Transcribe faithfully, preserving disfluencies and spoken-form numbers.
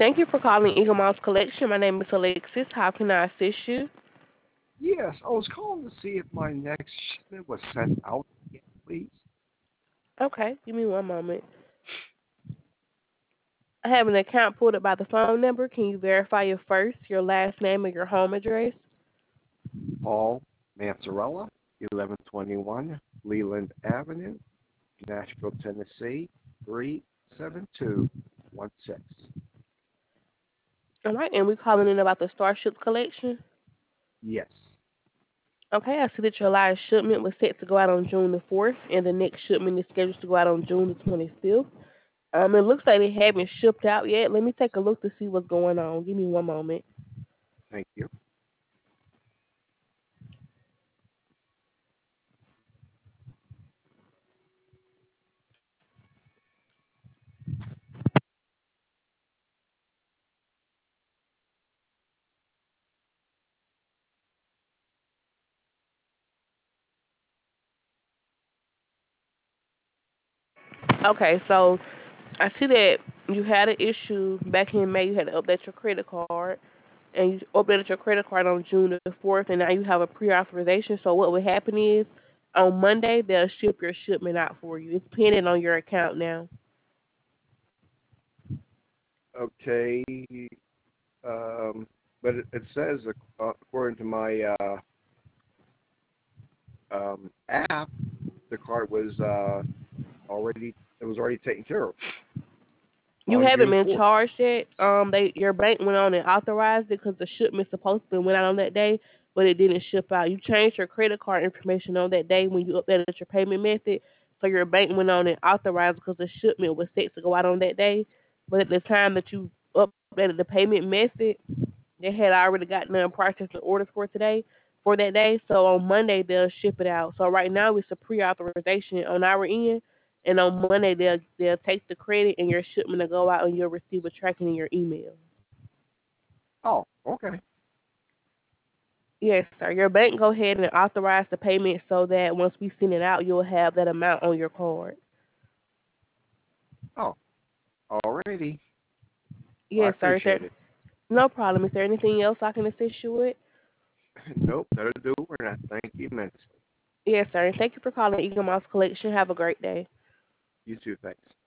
Thank you for calling Eagle Mouse Collection. My name is Alexis. How can I assist you? Yes, I was calling to see if my next shipment was sent out yet, please. Okay, give me one moment. I have an account pulled up by the phone number. Can you verify your first, your last name, and your home address? Paul Mazzarella, eleven twenty-one Leland Avenue, Nashville, Tennessee, three seven two one six. All right, and we're calling in about the Starship collection. Yes. Okay, I see that your last shipment was set to go out on June the fourth, and the next shipment is scheduled to go out on June the twenty-fifth. Um, it looks like they haven't shipped out yet. Let me take a look to see what's going on. Give me one moment. Thank you. Okay, so I see that you had an issue back in May. You had to update your credit card, and you updated your credit card on June the fourth, and now you have a pre-authorization. So what would happen is on Monday they'll ship your shipment out for you. It's pending on your account now. Okay. Um, but it, it says, uh, according to my uh, um, app, the card was uh, already it was already taken care of You on haven't June been fourth. charged yet. Um, they your bank went on and authorized it because the shipment supposed to went out on that day, but it didn't ship out. You changed your credit card information on that day when you updated your payment method, so your bank went on and authorized because the shipment was set to go out on that day. But at the time that you updated the payment method, they had already gotten done processing orders for today for that day. So on Monday they'll ship it out. So right now it's a pre-authorization on our end, and on Monday they'll they'll take the credit and your shipment will go out and you'll receive a tracking in your email. Oh, okay. Yes, sir. Your bank go ahead and authorize the payment so that once we send it out, you'll have that amount on your card. Oh, alrighty. I Yes, sir. Is there, appreciate it. no problem. Is there anything else I can assist you with? Nope, that'll do. And I thank you immensely. Yes, sir. And thank you for calling Eagle Mouse Collection. Have a great day. You too. Thanks.